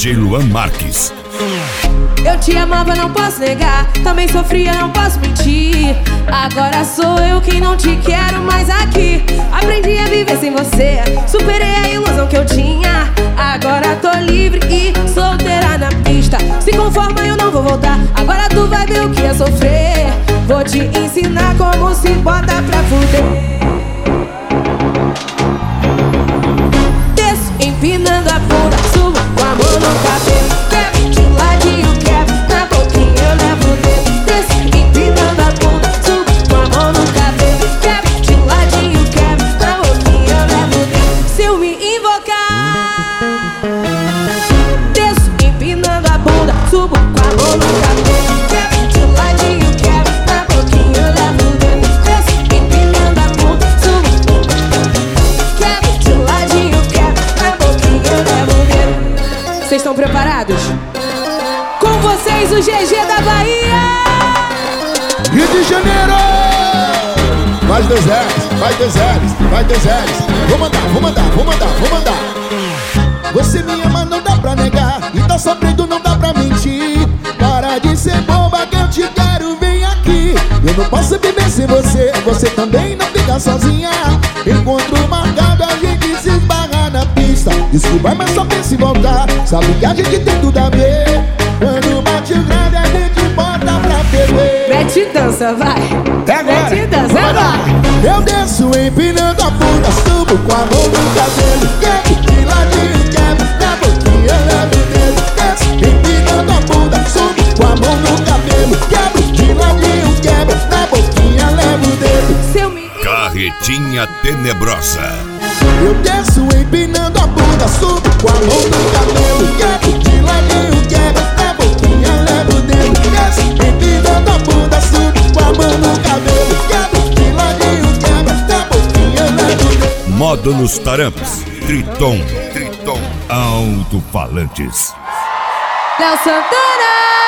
DJ Luan Marques. Eu te amava, não posso negar. Também sofria, não posso mentir. Agora sou eu quem não te quero mais aqui. Aprendi a viver sem você, superei a ilusão que eu tinha. Agora tô livre e solteira na pista. Se conforma, eu não vou voltar. Agora tu vai ver o que é sofrer. Vou te ensinar como se bota pra fuder. Desço empinando a bunda, subo com a mão no cabelo. Quebro de ladinho, quebro, na boquinha eu levo o dedo. Desço empinando a bunda, subo com a mão no cabelo. Quebro de ladinho, quebro, na boquinha eu levo o dedo. Se eu me invocar, desço empinando a bunda, subo com a mão no cabelo. Quebro de ladinho, quebro, na boquinha eu levo o dedo. Desço empinando a bunda, subo, quebro de ladinho, quebro, na boquinha eu levo o dedo. Vocês estão preparados? Com vocês, o GG da Bahia! Rio de Janeiro! Mais dois L's, mais dois L's, mais dois L's. Vou mandar, vou mandar, vou mandar, vou mandar. Você me ama, não dá pra negar. E tá sofrendo, não dá pra mentir. Para de ser boba que eu te quero, vem aqui. Eu não posso viver sem você. Você também não fica sozinha. Encontro marcado, a gente se esbarra na pista. Desculpa, mas só pensa em voltar. Sabe que a gente tem tudo a ver. Quando bate o grande, a gente bota pra perder. Mete dança, vai! Mete dança, vai! Eu desço empinando a bunda, subo com a mão no cabelo. Quebro de ladinho, quebro, na boquinha eu levo o dedo. Desço empinando a bunda, subo com a mão no cabelo. Quebro de ladinho, quebro, na boquinha eu levo o dedo. Seu me... Carretinha Tenebrosa. Eu desço empinando a bunda, subo com a mão no cabelo. Quebro de ladinho, quebro, na boquinha eu levo o dedo. Desço empinando a bunda, subo com a mão no cabelo. Quebro de ladinho, quebro, na boquinha eu levo o dedo. Modo nos tarampos. Triton. Alto-falantes. Léo Santana!